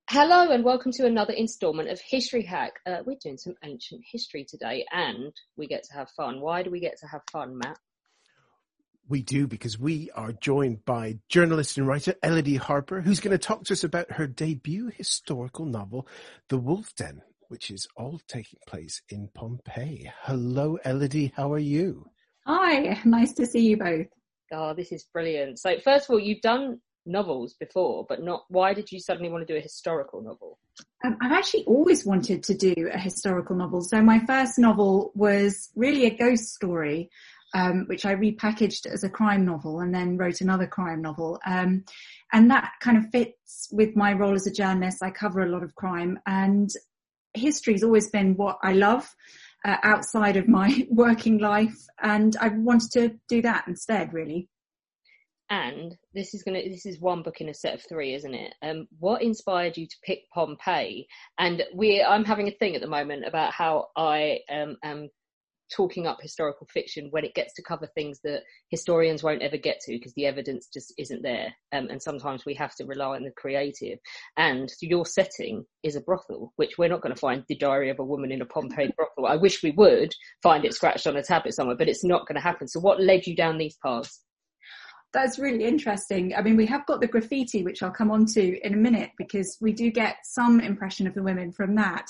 Hello and welcome to another instalment of History Hack. We're doing some ancient history today and we get to have fun. Why do we get to have fun, Matt? We do, because we are joined by journalist and writer Elodie Harper, who's going to talk to us about her debut historical novel, The Wolf Den, which is all taking place in Pompeii. Hello, Elodie. How are you? Hi. Nice to see you both. Oh, this is brilliant. So first of all, you've done novels before, but not. Why did you suddenly want to do a historical novel? I've actually always wanted to do a historical novel. So my first novel was really a ghost story, which I repackaged as a crime novel and then wrote another crime novel. And that kind of fits with my role as a journalist. I cover a lot of crime, and history's always been what I love outside of my working life. And I wanted to do that instead, really. And this is one book in a set of three, isn't it? What inspired you to pick Pompeii? And I'm having a thing at the moment about how I am talking up historical fiction when it gets to cover things that historians won't ever get to because the evidence just isn't there. And sometimes we have to rely on the creative. And your setting is a brothel, which we're not going to find the diary of a woman in a Pompeii brothel. I wish we would find it scratched on a tablet somewhere, but it's not going to happen. So what led you down these paths? That's really interesting. I mean, we have got the graffiti, which I'll come on to in a minute, because we do get some impression of the women from that.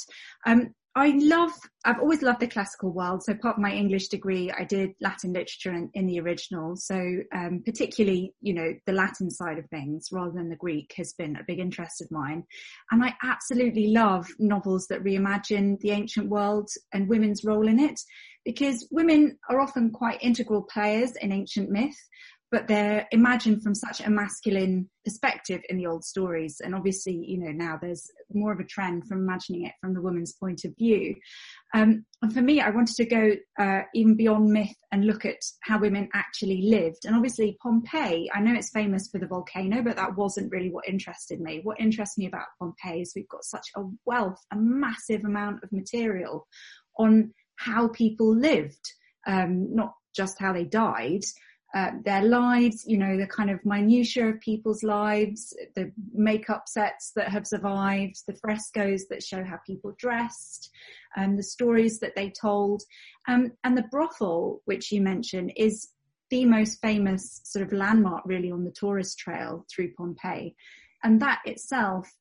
I've always loved the classical world. So part of my English degree, I did Latin literature in the original. So particularly, the Latin side of things rather than the Greek has been a big interest of mine. And I absolutely love novels that reimagine the ancient world and women's role in it, because women are often quite integral players in ancient myth, but they're imagined from such a masculine perspective in the old stories. And obviously, now there's more of a trend from imagining it from the woman's point of view. And for me, I wanted to go even beyond myth and look at how women actually lived. And obviously Pompeii, I know it's famous for the volcano, but that wasn't really what interested me. What interests me about Pompeii is we've got such a massive amount of material on how people lived, not just how they died. Their lives, the kind of minutiae of people's lives, the makeup sets that have survived, the frescoes that show how people dressed, the stories that they told. And the brothel, which you mentioned, is the most famous sort of landmark really on the tourist trail through Pompeii. And that itself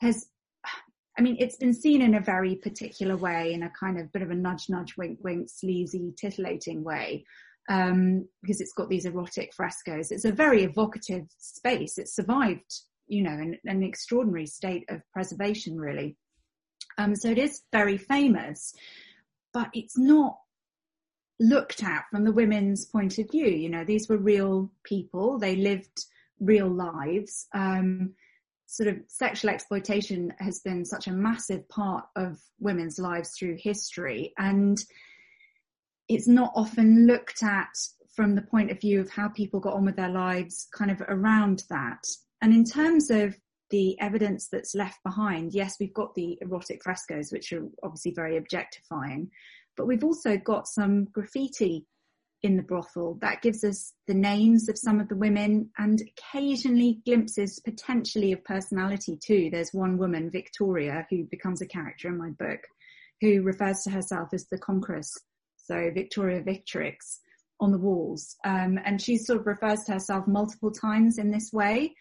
it's been seen in a very particular way, in a kind of bit of a nudge, wink, wink, sleazy, titillating way. Because it's got these erotic frescoes. It's a very evocative space. It's survived, in an extraordinary state of preservation, really. So it is very famous, but it's not looked at from the women's point of view. These were real people. They lived real lives. Sort of sexual exploitation has been such a massive part of women's lives through history, and it's not often looked at from the point of view of how people got on with their lives kind of around that. And in terms of the evidence that's left behind, yes, we've got the erotic frescoes, which are obviously very objectifying, but we've also got some graffiti in the brothel that gives us the names of some of the women and occasionally glimpses potentially of personality too. There's one woman, Victoria, who becomes a character in my book, who refers to herself as the conqueress. So Victoria Victrix on the walls. And she sort of refers to herself multiple times in this way.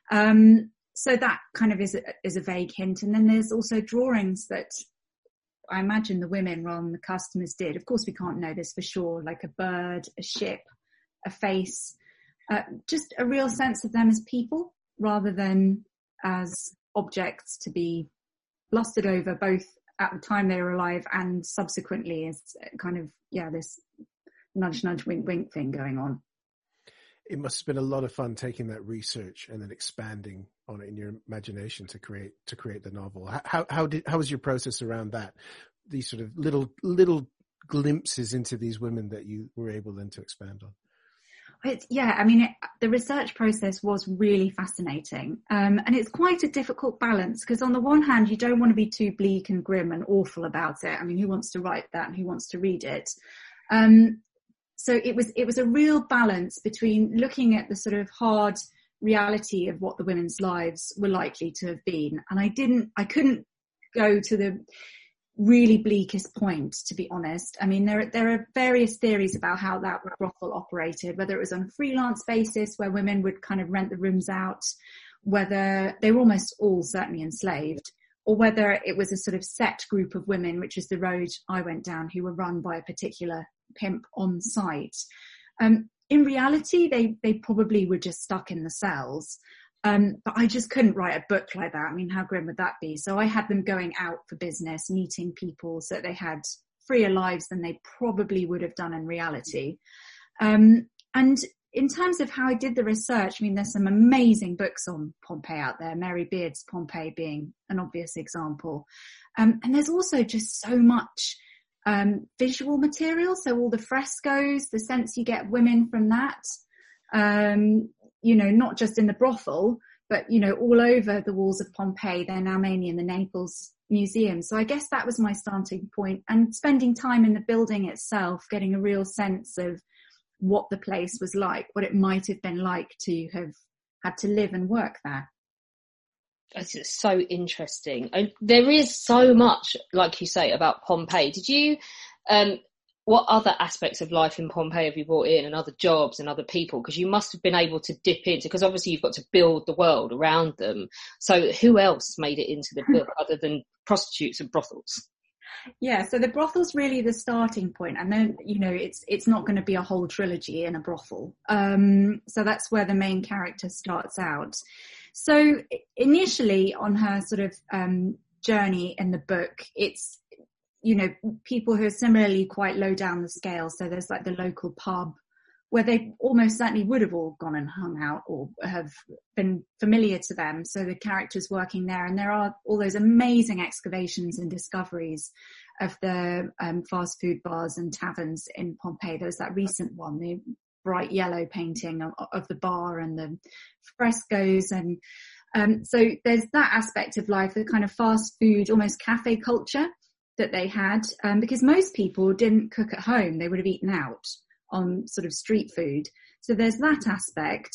So that kind of is a vague hint. And then there's also drawings that I imagine the women rather than the customers did. Of course, we can't know this for sure, like a bird, a ship, a face, just a real sense of them as people rather than as objects to be lusted over, both at the time they were alive and subsequently, is kind of, this nudge, wink, wink thing going on. It must have been a lot of fun taking that research and then expanding on it in your imagination to create the novel. How was your process around that? These sort of little glimpses into these women that you were able then to expand on. The research process was really fascinating. And it's quite a difficult balance because on the one hand, you don't want to be too bleak and grim and awful about it. I mean, who wants to write that and who wants to read it? So it was a real balance between looking at the sort of hard reality of what the women's lives were likely to have been. And I couldn't go to the really bleakest point, to be honest. I mean, there are various theories about how that brothel operated, whether it was on a freelance basis where women would kind of rent the rooms out, whether they were almost all certainly enslaved, or whether it was a sort of set group of women, which is the road I went down, who were run by a particular pimp on site. In reality, they probably were just stuck in the cells. But I just couldn't write a book like that. I mean, how grim would that be? So I had them going out for business, meeting people so that they had freer lives than they probably would have done in reality. And in terms of how I did the research, I mean, there's some amazing books on Pompeii out there, Mary Beard's Pompeii being an obvious example. And there's also just so much visual material. So all the frescoes, the sense you get women from that, not just in the brothel, but, all over the walls of Pompeii. They're now mainly in the Naples Museum. So I guess that was my starting point, and spending time in the building itself, getting a real sense of what the place was like, what it might have been like to have had to live and work there. It's so interesting. And there is so much, like you say, about Pompeii. Did you, what other aspects of life in Pompeii have you brought in, and other jobs and other people? Because you must have been able to dip into, because obviously you've got to build the world around them. So who else made it into the book other than prostitutes and brothels? Yeah, so the brothel's really the starting point, and then it's not going to be a whole trilogy in a brothel. So that's where the main character starts out. So initially on her sort of journey in the book, it's people who are similarly quite low down the scale. So there's like the local pub where they almost certainly would have all gone and hung out or have been familiar to them. So the characters working there, and there are all those amazing excavations and discoveries of the fast food bars and taverns in Pompeii. There's that recent one, the bright yellow painting of the bar and the frescoes. And so there's that aspect of life, the kind of fast food, almost cafe culture that they had, because most people didn't cook at home. They would have eaten out on sort of street food. So there's that aspect.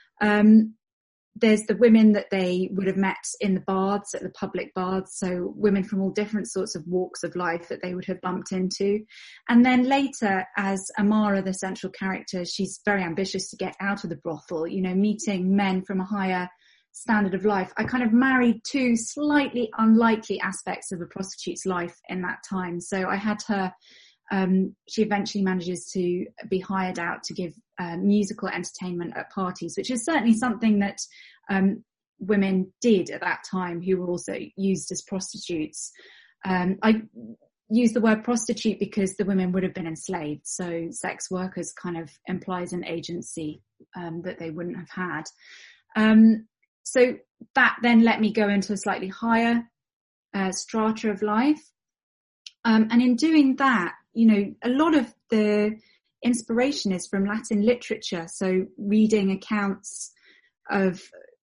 There's the women that they would have met in the baths, at the public baths. So women from all different sorts of walks of life that they would have bumped into. And then later, as Amara, the central character, she's very ambitious to get out of the brothel, meeting men from a higher standard of life. I kind of married two slightly unlikely aspects of a prostitute's life in that time. So I had her, she eventually manages to be hired out to give musical entertainment at parties, which is certainly something that women did at that time who were also used as prostitutes. I use the word prostitute because the women would have been enslaved. So sex workers kind of implies an agency that they wouldn't have had. So that then let me go into a slightly higher strata of life. And in doing that, a lot of the inspiration is from Latin literature. So reading accounts of,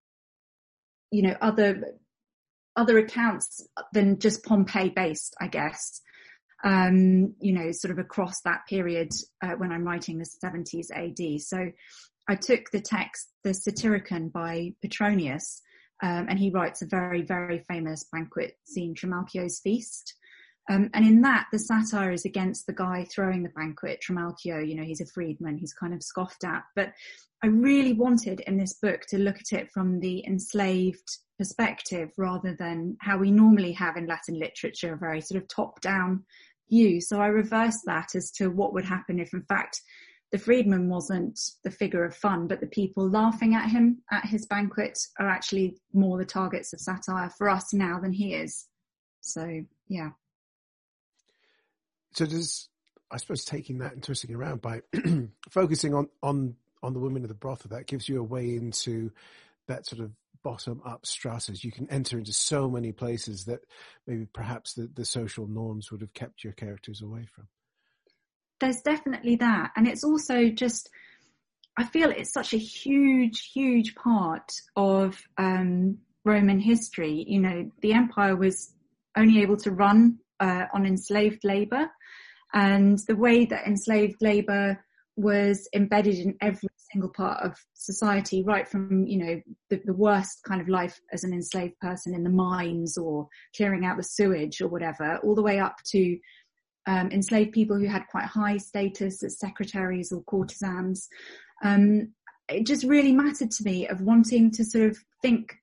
other accounts than just Pompeii based, I guess, sort of across that period when I'm writing the 70s AD. So I took the text, the Satyricon by Petronius, and he writes a very, very famous banquet scene, Trimalchio's Feast. And in that, the satire is against the guy throwing the banquet, Trimalchio. He's a freedman, he's kind of scoffed at. But I really wanted in this book to look at it from the enslaved perspective rather than how we normally have in Latin literature, a very sort of top-down view. So I reversed that as to what would happen if, in fact, the freedman wasn't the figure of fun, but the people laughing at him at his banquet are actually more the targets of satire for us now than he is. So, yeah. So does, I suppose, taking that and twisting around by focusing on the women of the brothel, that gives you a way into that sort of bottom up stratas. You can enter into so many places that maybe perhaps the social norms would have kept your characters away from. There's definitely that. And it's also just, I feel it's such a huge, huge part of Roman history. The empire was only able to run on enslaved labour, and the way that enslaved labour was embedded in every single part of society, right from, you know, the worst kind of life as an enslaved person in the mines or clearing out the sewage or whatever, all the way up to enslaved people who had quite high status as secretaries or courtesans. It just really mattered to me of wanting to sort of think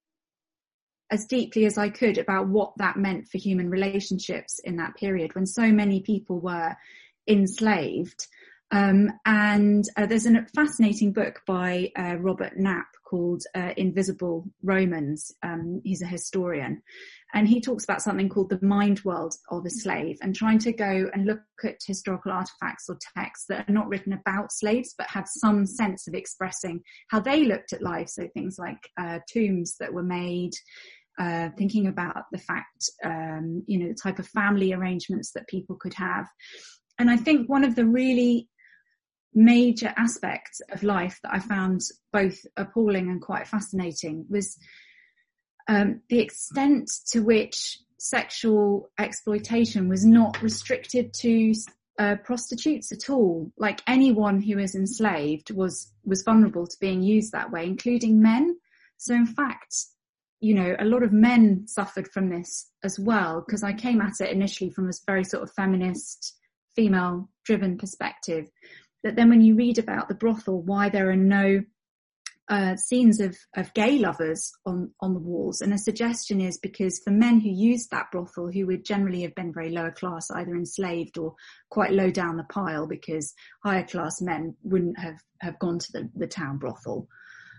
as deeply as I could about what that meant for human relationships in that period when so many people were enslaved. And there's a fascinating book by Robert Knapp called Invisible Romans. He's a historian, and he talks about something called the mind world of a slave, and trying to go and look at historical artifacts or texts that are not written about slaves but have some sense of expressing how they looked at life. So things like tombs that were made, thinking about the fact, you know, the type of family arrangements that people could have. And I think one of the really major aspects of life that I found both appalling and quite fascinating was the extent to which sexual exploitation was not restricted to prostitutes at all. Like, anyone who was enslaved was vulnerable to being used that way, including men. So in fact, you know, a lot of men suffered from this as well, because I came at it initially from this very sort of feminist, female driven perspective. But then when you read about the brothel, why there are no scenes of gay lovers on the walls, and a suggestion is because for men who used that brothel, who would generally have been very lower class, either enslaved or quite low down the pile, because higher class men wouldn't have gone to the town brothel.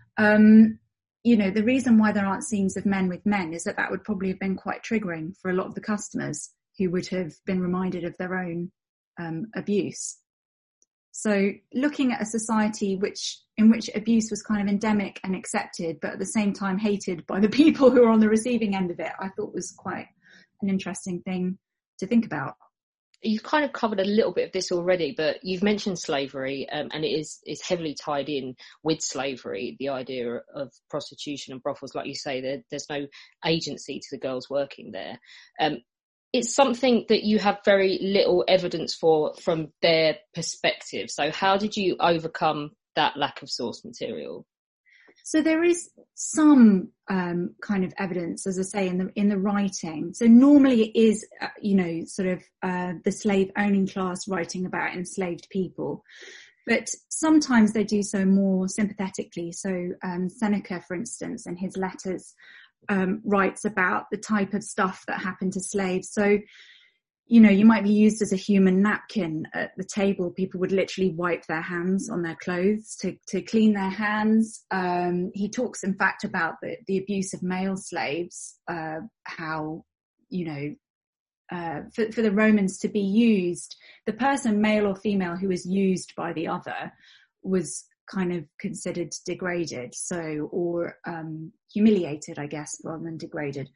You know, the reason why there aren't scenes of men with men is that would probably have been quite triggering for a lot of the customers, who would have been reminded of their own abuse. So looking at a society in which abuse was kind of endemic and accepted, but at the same time hated by the people who are on the receiving end of it, I thought was quite an interesting thing to think about. You've kind of covered a little bit of this already, but you've mentioned slavery, and it is heavily tied in with slavery, the idea of prostitution and brothels. Like you say, there's no agency to the girls working there. It's something that you have very little evidence for from their perspective. So how did you overcome that lack of source material? So there is some kind of evidence, as I say, in the writing. So normally it is, you know, sort of the slave owning class writing about enslaved people, but sometimes they do so more sympathetically. So Seneca, for instance, in his letters, writes about the type of stuff that happened to slaves. So, you know, you might be used as a human napkin at the table. People would literally wipe their hands on their clothes to clean their hands. He talks, in fact, about the abuse of male slaves, how, you know, for the Romans to be used, the person, male or female, who was used by the other was kind of considered degraded, so, or humiliated, I guess, rather than degraded.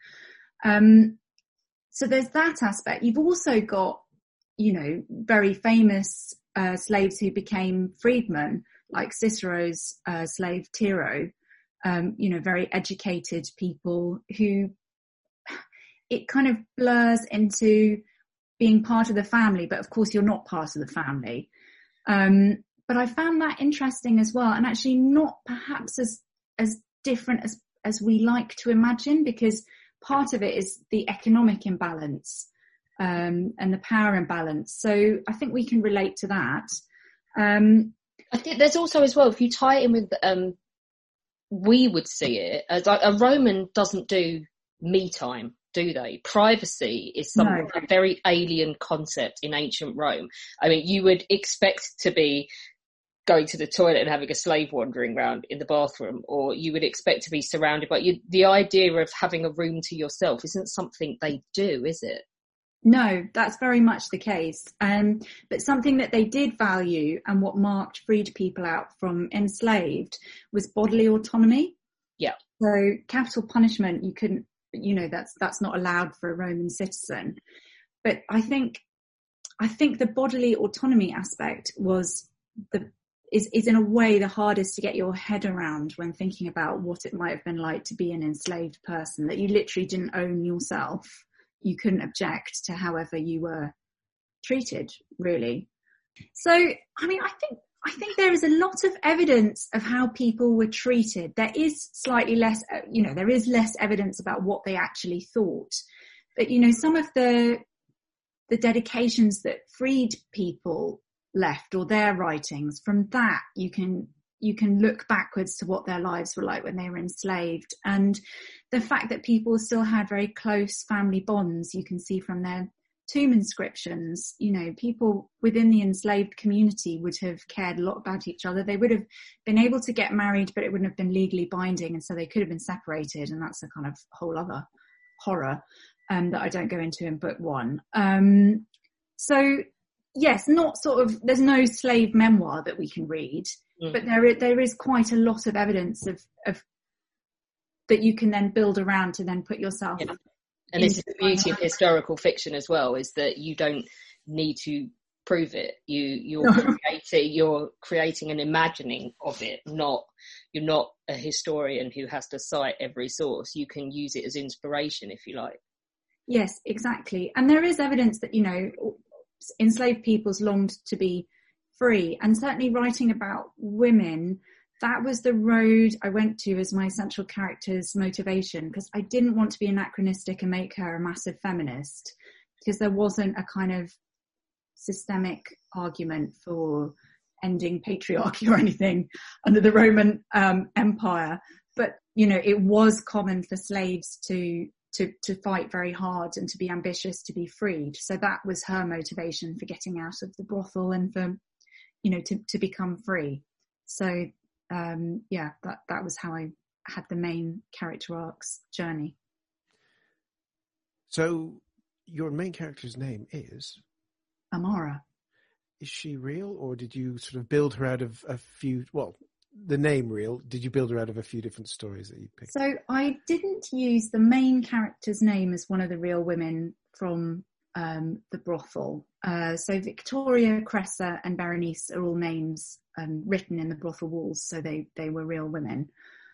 So there's that aspect. You've also got, you know, very famous slaves who became freedmen, like Cicero's slave Tiro, you know, very educated people who it kind of blurs into being part of the family, but of course you're not part of the family. But I found that interesting as well, and actually not perhaps as different as we like to imagine, because part of it is the economic imbalance and the power imbalance. So I think we can relate to that. I think there's also as well, if you tie it in with, we would see it as like a Roman doesn't do me time, do they? Privacy is a very alien concept in ancient Rome. I mean, you would expect to be going to the toilet and having a slave wandering around in the bathroom, or you would expect to be surrounded by you. The idea of having a room to yourself isn't something they do, is it? No, that's very much the case. But something that they did value, and what marked freed people out from enslaved, was bodily autonomy. Yeah. So capital punishment, you couldn't, you know, that's not allowed for a Roman citizen. But I think the bodily autonomy aspect is in a way the hardest to get your head around when thinking about what it might have been like to be an enslaved person, that you literally didn't own yourself. You couldn't object to however you were treated, really. So, I mean, I think I think there is a lot of evidence of how people were treated. There is slightly less, there is less evidence about what they actually thought. But, some of the dedications that freed people left, or their writings, from that you can look backwards to what their lives were like when they were enslaved. And the fact that people still had very close family bonds, you can see from their tomb inscriptions. People within the enslaved community would have cared a lot about each other. They would have been able to get married, but it wouldn't have been legally binding, and so they could have been separated, and that's a kind of whole other horror that I don't go into in book 1. So yes, there's no slave memoir that we can read, but there is quite a lot of evidence of that you can then build around to then put yourself. Yeah. And this is the beauty of historical fiction as well, is that you don't need to prove it. You're creating an imagining of it. You're not a historian who has to cite every source. You can use it as inspiration, if you like. Yes, exactly. And there is evidence that, enslaved peoples longed to be free. And certainly writing about women, that was the road I went to as my central character's motivation, because I didn't want to be anachronistic and make her a massive feminist, because there wasn't a kind of systemic argument for ending patriarchy or anything under the Roman Empire. But, it was common for slaves to fight very hard and to be ambitious to be freed. So that was her motivation for getting out of the brothel and for, to become free. So that was how I had the main character arc's journey. So your main character's name is? Amara. Is she real, or did you sort of build her out of a few, the name real, did you build her out of a few different stories that you picked? So I didn't use the main character's name as one of the real women from the brothel. So Victoria, Cressa and Berenice are all names written in the brothel walls, so they were real women.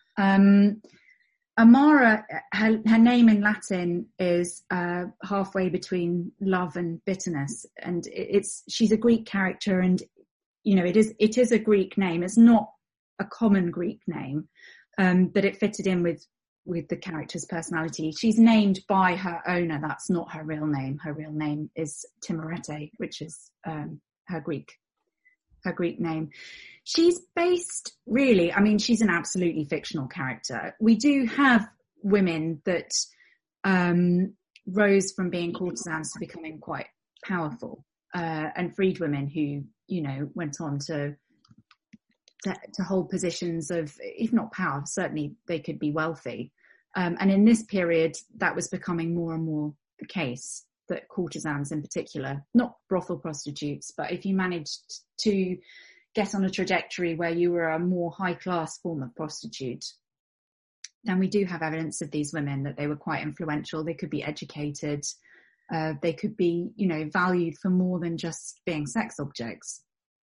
Amara, her name in Latin is halfway between love and bitterness, and she's a Greek character, and it is a Greek name. It's not a common Greek name, but it fitted in with the character's personality. She's named by her owner. That's not her real name. Her real name is Timorete, which is her Greek name. She's based, really, she's an absolutely fictional character. We do have women that rose from being courtesans to becoming quite powerful, and freed women who, went on to hold positions of, if not power, certainly they could be wealthy. And in this period, that was becoming more and more the case, that courtesans in particular, not brothel prostitutes, but if you managed to get on a trajectory where you were a more high-class form of prostitute, then we do have evidence of these women, that they were quite influential. They could be educated. They could be, valued for more than just being sex objects.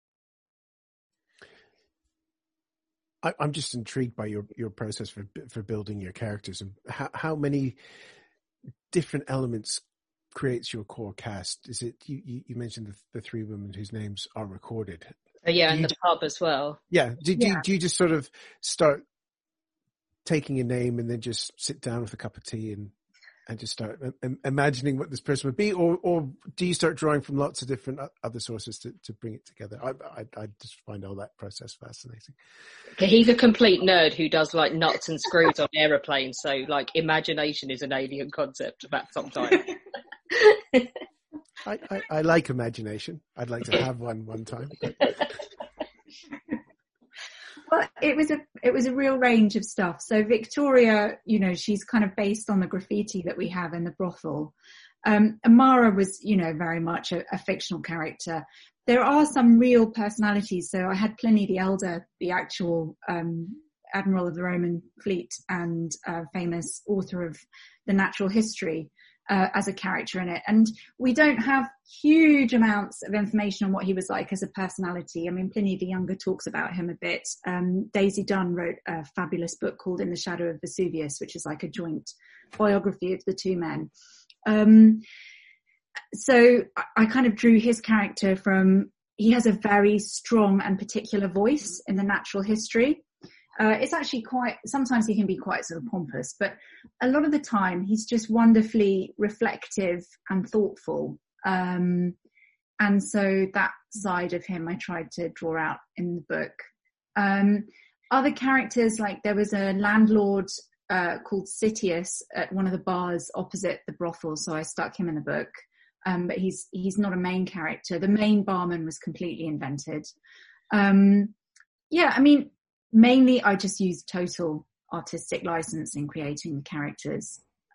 I'm just intrigued by your process for building your characters, and how many different elements creates your core cast. Is it you mentioned the three women whose names are recorded? And the pub as well. Yeah. Do you just sort of start taking a name and then just sit down with a cup of tea and just start imagining what this person would be, or do you start drawing from lots of different other sources to bring it together? I just find all that process fascinating. He's a complete nerd who does like nuts and screws on aeroplanes, so like imagination is an alien concept about sometimes. I like imagination. I'd like to have one time. But... Well, it was a real range of stuff. So Victoria, she's kind of based on the graffiti that we have in the brothel. Amara was, very much a fictional character. There are some real personalities. So I had Pliny the Elder, the actual admiral of the Roman fleet and famous author of the Natural History, as a character in it. And we don't have huge amounts of information on what he was like as a personality. Pliny the Younger talks about him a bit. Daisy Dunn wrote a fabulous book called In the Shadow of Vesuvius, which is like a joint biography of the two men. So I kind of drew his character from, he has a very strong and particular voice in the natural history. It's actually sometimes he can be quite sort of pompous, but a lot of the time he's just wonderfully reflective and thoughtful. And so that side of him I tried to draw out in the book. Other characters, like there was a landlord called Sitius at one of the bars opposite the brothel, so I stuck him in the book. But he's not a main character. The main barman was completely invented. Mainly I just used total artistic license in creating the characters.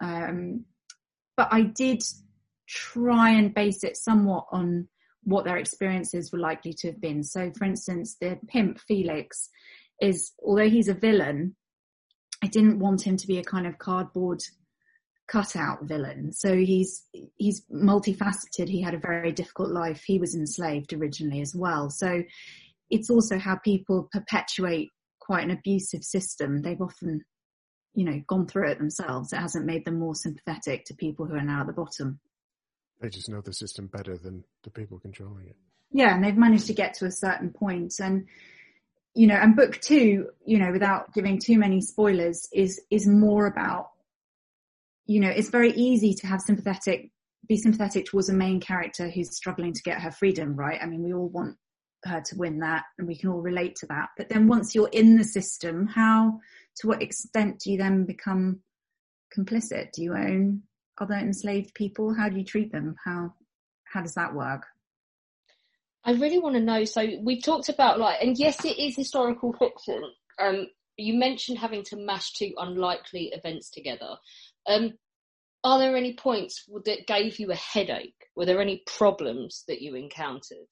But I did try and base it somewhat on what their experiences were likely to have been. So, for instance, the pimp Felix although he's a villain, I didn't want him to be a kind of cardboard cutout villain. So he's multifaceted. He had a very difficult life. He was enslaved originally as well. So it's also how people perpetuate quite an abusive system. They've often, gone through it themselves. It hasn't made them more sympathetic to people who are now at the bottom. They just know the system better than the people controlling it. Yeah, and they've managed to get to a certain point. And, and book 2, without giving too many spoilers, is more about, it's very easy to be sympathetic towards a main character who's struggling to get her freedom, right? I mean, we all want her to win that and we can all relate to that. But then once you're in the system, to what extent do you then become complicit? Do you own other enslaved people? How do you treat them? How does that work? I really want to know. So we've talked about and yes, it is historical fiction. You mentioned having to mash 2 unlikely events together. Are there any points that gave you a headache? Were there any problems that you encountered?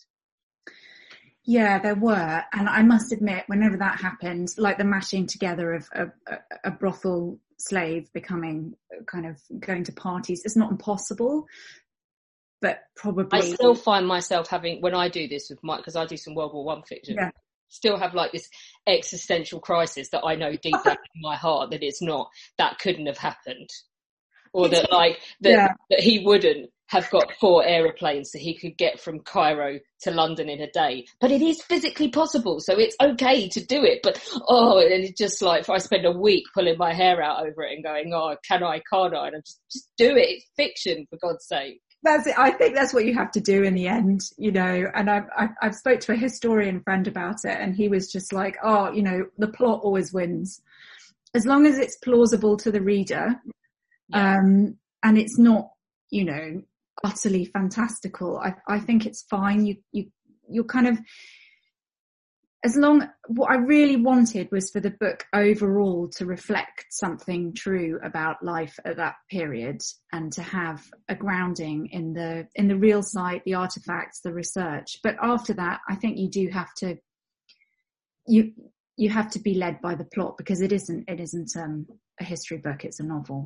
Yeah, there were. And I must admit, whenever that happened, like the mashing together of a brothel slave becoming kind of going to parties, it's not impossible, but probably... I still find myself having, when I do this with because I do some World War I fiction, still have this existential crisis that I know deep down in my heart that that couldn't have happened. Or that that he wouldn't have got 4 aeroplanes so he could get from Cairo to London in a day. But it is physically possible, so it's okay to do it. But, and it's just if I spend a week pulling my hair out over it and going, can I, can't I? And I'm just do it. It's fiction, for God's sake. That's it. I think that's what you have to do in the end, and I've spoke to a historian friend about it and he was just like, the plot always wins. As long as it's plausible to the reader, and it's not, utterly fantastical. I think it's fine. You're kind of, what I really wanted was for the book overall to reflect something true about life at that period and to have a grounding in the real site, the artifacts, the research. But after that, I think you do have to, you have to be led by the plot because it isn't a history book. It's a novel.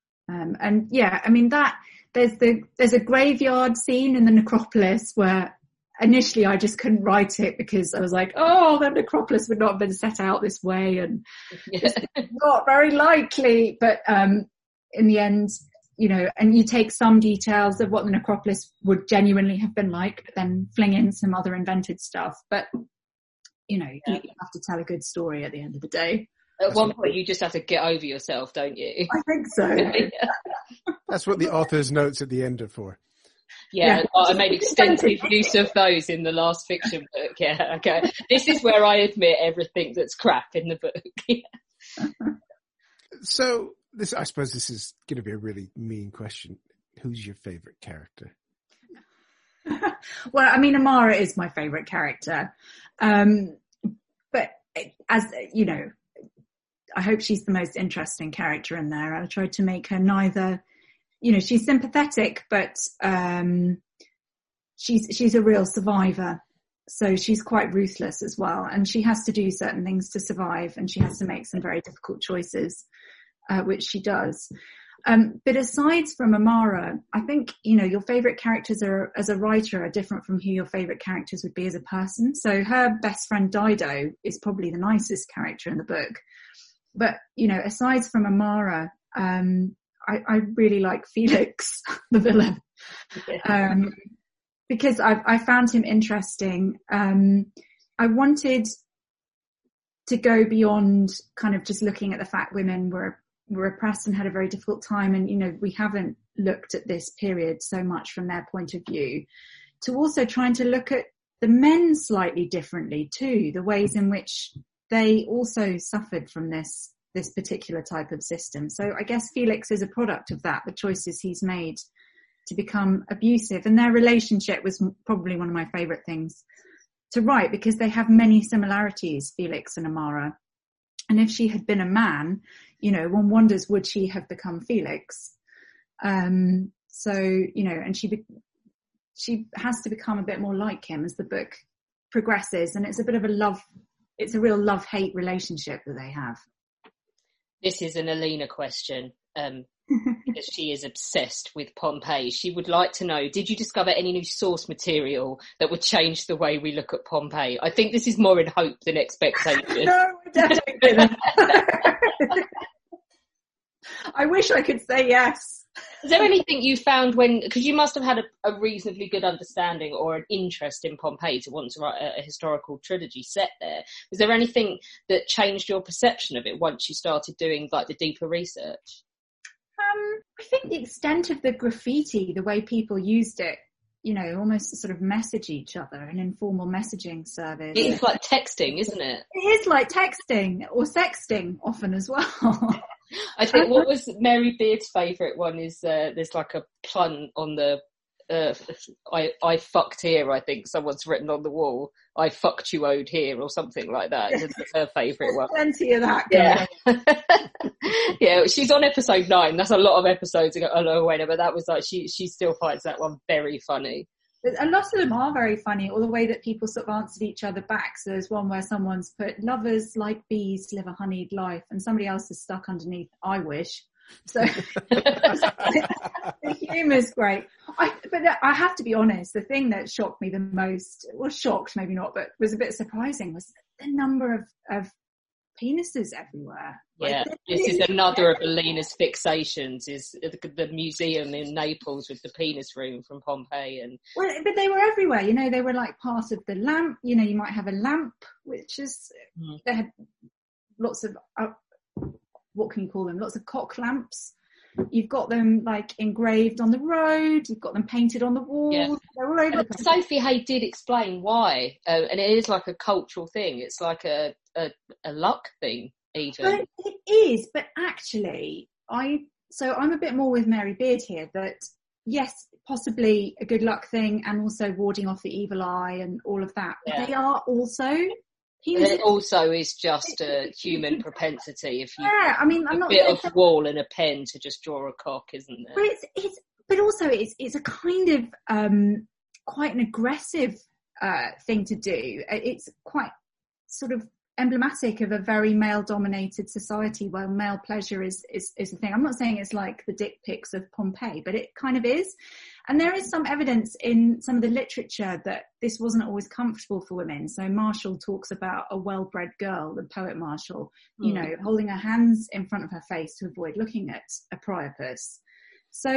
There's a graveyard scene in the necropolis where initially I just couldn't write it because I was like, the necropolis would not have been set out this way and it's not very likely. But in the end, and you take some details of what the necropolis would genuinely have been like, but then fling in some other invented stuff. But, you have to tell a good story at the end of the day. At one point, you just have to get over yourself, don't you? I think so. That's what the author's notes at the end are for. Yeah, I made extensive use of those in the last fiction book. Yeah, okay. This is where I admit everything that's crap in the book. So, I suppose this is going to be a really mean question. Who's your favourite character? Well, I mean, Amara is my favourite character. But as, I hope she's the most interesting character in there. I tried to make her neither, she's sympathetic, but she's a real survivor. So she's quite ruthless as well. And she has to do certain things to survive and she has to make some very difficult choices, which she does. But aside from Amara, I think, your favourite characters as a writer are different from who your favourite characters would be as a person. So her best friend Dido is probably the nicest character in the book. But, aside from Amara, I really like Felix, the villain. because I found him interesting. I wanted to go beyond kind of just looking at the fact women were oppressed and had a very difficult time. And, you know, we haven't looked at this period so much from their point of view, to also trying to look at the men slightly differently too, the ways in which they also suffered from this particular type of system. So I guess Felix is a product of that, the choices he's made to become abusive. And their relationship was probably one of my favourite things to write, because they have many similarities, Felix and Amara. And if she had been a man, you know, one wonders, would she have become Felix? So, you know, and she has to become a bit more like him as the book progresses. And it's a bit of it's a real love-hate relationship that they have. This is an Alina question, because she is obsessed with Pompeii. She would like to know, did you discover any new source material that would change the way we look at Pompeii? I think this is more in hope than expectation. No, I definitely didn't. I wish I could say yes. Is there anything you found because you must have had a reasonably good understanding or an interest in Pompeii to want to write a historical trilogy set there. Was there anything that changed your perception of it once you started doing like the deeper research? I think the extent of the graffiti, the way people used it, you know, almost to sort of message each other, an informal messaging service. It's like texting, isn't it? It is like texting or sexting often as well. I think what was Mary Beard's favourite one is there's like a pun on the I fucked here, I think someone's written on the wall. I fucked you owed here or something like that. It's her favourite one. Plenty of that. Yeah. Yeah, she's on episode 9. That's a lot of episodes ago. Oh no, wait, but that was like she still finds that one very funny. A lot of them are very funny, all the way that people sort of answered each other back. So there's one where someone's put, lovers like bees live a honeyed life, and somebody else has stuck underneath, I wish. So the humour's great. But I have to be honest, the thing that shocked me the most, well, shocked maybe not, but was a bit surprising, was the number of penises everywhere. Yeah, this is another of Alina's fixations, is the museum in Naples with the penis room from Pompeii. Well, but they were everywhere, you know, they were like part of the lamp, you know, you might have a lamp, which is, they had lots of, what can you call them? Lots of cock lamps. You've got them like engraved on the road. You've got them painted on the walls. Yeah. They're all over the place. Sophie Hay did explain why, and it is like a cultural thing. It's like a luck thing, even. Well, it is, but actually, I'm a bit more with Mary Beard here. That yes, possibly a good luck thing, and also warding off the evil eye and all of that. But they are also. It also is just a human propensity. If you, I mean, I'm not a bit of wall and a pen to just draw a cock, isn't there? But also it's a kind of quite an aggressive thing to do. It's quite sort of emblematic of a very male-dominated society where male pleasure is a thing. I'm not saying it's like the dick pics of Pompeii, but it kind of is. And there is some evidence in some of the literature that this wasn't always comfortable for women. So Marshall talks about a well-bred girl, the poet Marshall, you know, holding her hands in front of her face to avoid looking at a priapus. So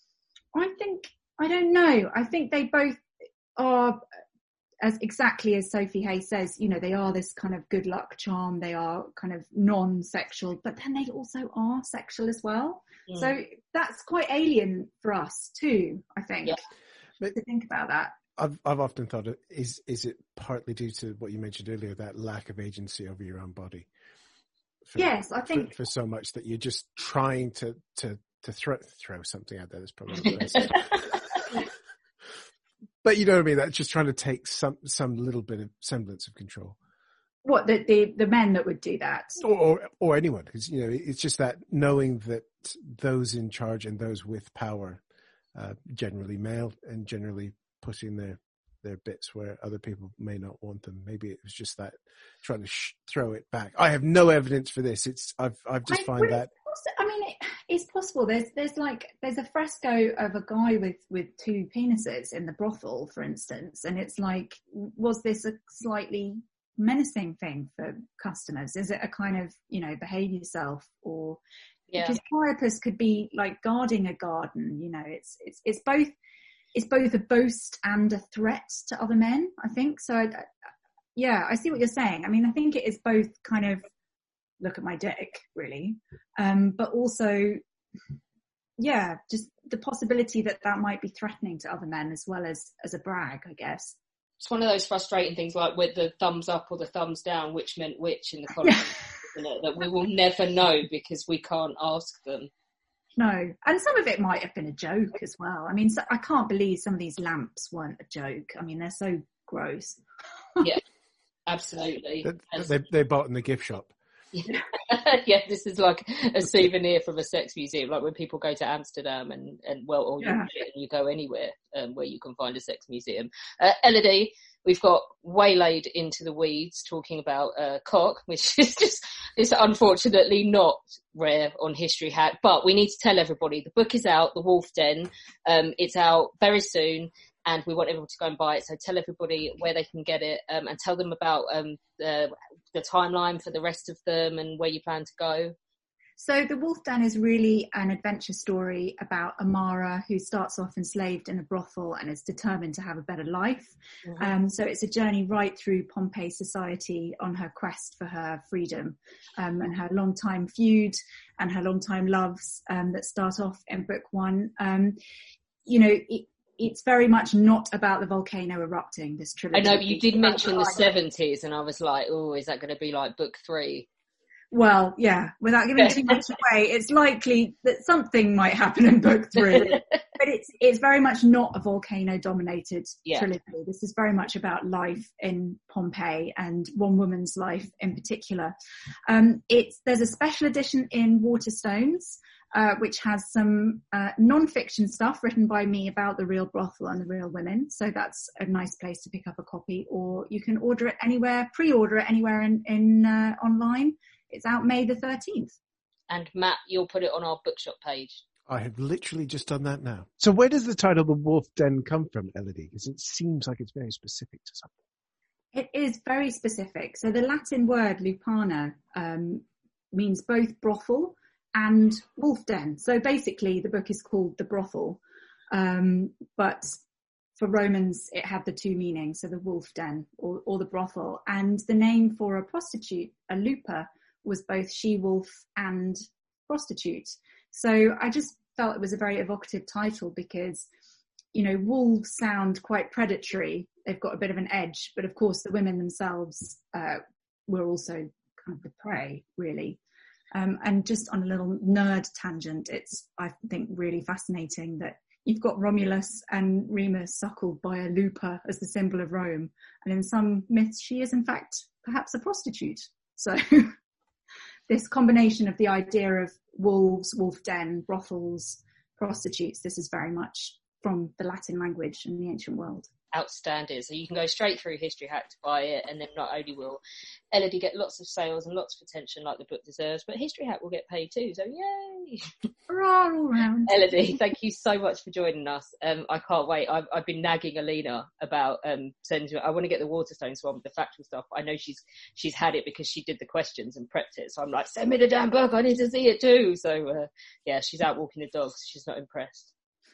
I don't know. I think they both are, as exactly as Sophie Hay says, you know, they are this kind of good luck charm. They are kind of non-sexual, but then they also are sexual as well. So that's quite alien for us too, I think, to think about that. I've often thought, is it partly due to what you mentioned earlier, that lack of agency over your own body? Yes, I think for so much that you're just trying to throw something out there that's probably not nice. But you know what I mean? That's just trying to take some little bit of semblance of control. What, the men that would do that, or anyone, because you know it's just that knowing that those in charge and those with power, generally male, and generally putting their bits where other people may not want them. Maybe it was just that trying to throw it back. I have no evidence for this. I've just find that. I mean, it's possible. There's a fresco of a guy with 2 penises in the brothel, for instance, and it's like, was this a slightly menacing thing for customers? Is it a kind of, you know, behave yourself, or because priapus could be like guarding a garden, you know, it's both. both a boast and a threat to other men, I think. So I see what you're saying. I mean, I think it is both kind of look at my dick, really, but also, just the possibility that might be threatening to other men as well as a brag, I guess. It's one of those frustrating things, like with the thumbs up or the thumbs down, which meant which in the comments, isn't it? That we will never know because we can't ask them. No, and some of it might have been a joke as well. I mean, I can't believe some of these lamps weren't a joke. I mean, they're so gross. Yeah, absolutely. They bought in the gift shop. Yeah, this is like a souvenir from a sex museum, like when people go to Amsterdam and you go anywhere where you can find a sex museum. Elodie, we've got waylaid into the weeds talking about cock, which is unfortunately not rare on History Hack, but we need to tell everybody the book is out, The Wolf Den. It's out very soon, and we want everyone to go and buy it. So tell everybody where they can get it, and tell them about the timeline for the rest of them and where you plan to go. So The Wolf Den is really an adventure story about Amara, who starts off enslaved in a brothel and is determined to have a better life. Mm-hmm. So it's a journey right through Pompeii society on her quest for her freedom, and her long-time feud and her long-time loves that start off in book one. It's very much not about the volcano erupting, this trilogy. I know, but you did mention the 70s, and I was like, oh, is that going to be like book 3? Well, yeah, without giving too much away, it's likely that something might happen in book 3. But it's very much not a volcano-dominated trilogy. This is very much about life in Pompeii and one woman's life in particular. There's a special edition in Waterstones, which has some non-fiction stuff written by me about the real brothel and the real women. So that's a nice place to pick up a copy, or you can order it anywhere, pre-order it anywhere in online. It's out May the 13th. And Matt, you'll put it on our bookshop page. I have literally just done that now. So where does the title The Wolf Den come from, Elodie? Because it seems like it's very specific to something. It is very specific. So the Latin word lupana means both brothel and wolf den. So basically the book is called The Brothel, but for Romans it had the two meanings, so the wolf den or the brothel. And the name for a prostitute, a lupa, was both she-wolf and prostitute. So I just felt it was a very evocative title because, wolves sound quite predatory. They've got a bit of an edge, but of course the women themselves were also kind of the prey, really. And just on a little nerd tangent, it's, I think, really fascinating that you've got Romulus and Remus suckled by a lupa as the symbol of Rome. And in some myths, she is, in fact, perhaps a prostitute. So this combination of the idea of wolves, wolf den, brothels, prostitutes, this is very much from the Latin language and the ancient world. Outstanding. So you can go straight through History Hack to buy it, and then not only will Elodie get lots of sales and lots of attention like the book deserves, but History Hack will get paid too. So yay! Hurrah all round. Elodie, thank you so much for joining us. I can't wait. I've been nagging Alina about sending. I want to get the Waterstones one with the factual stuff. I know she's had it because she did the questions and prepped it. So I'm like, send me the damn book. I need to see it too. So she's out walking the dogs. She's not impressed.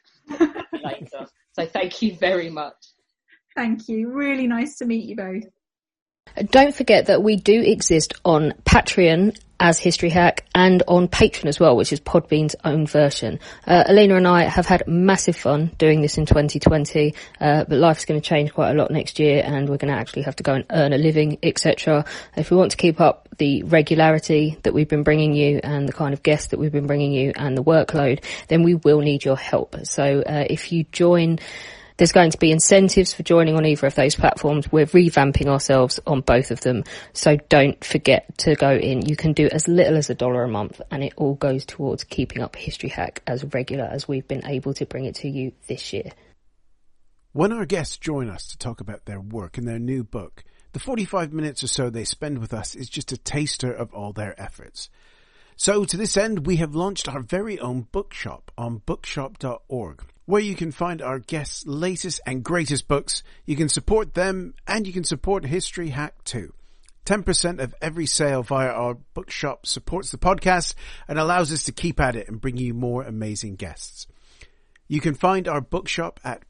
Later. So thank you very much. Thank you. Really nice to meet you both. Don't forget that we do exist on Patreon as History Hack and on Patreon as well, which is Podbean's own version. Alina and I have had massive fun doing this in 2020, but life's going to change quite a lot next year and we're going to actually have to go and earn a living, etc. If we want to keep up the regularity that we've been bringing you and the kind of guests that we've been bringing you and the workload, then we will need your help. So if you join, there's going to be incentives for joining on either of those platforms. We're revamping ourselves on both of them. So don't forget to go in. You can do as little as $1 a month and it all goes towards keeping up History Hack as regular as we've been able to bring it to you this year. When our guests join us to talk about their work and their new book, the 45 minutes or so they spend with us is just a taster of all their efforts. So to this end, we have launched our very own bookshop on bookshop.org, where you can find our guests' latest and greatest books. You can support them and you can support History Hack too. 10% of every sale via our bookshop supports the podcast and allows us to keep at it and bring you more amazing guests. You can find our bookshop at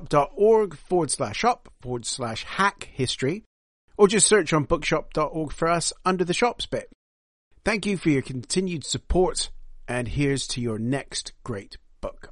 bookshop.org/shop/hack history, or just search on bookshop.org for us under the shops bit. Thank you for your continued support, and here's to your next great book.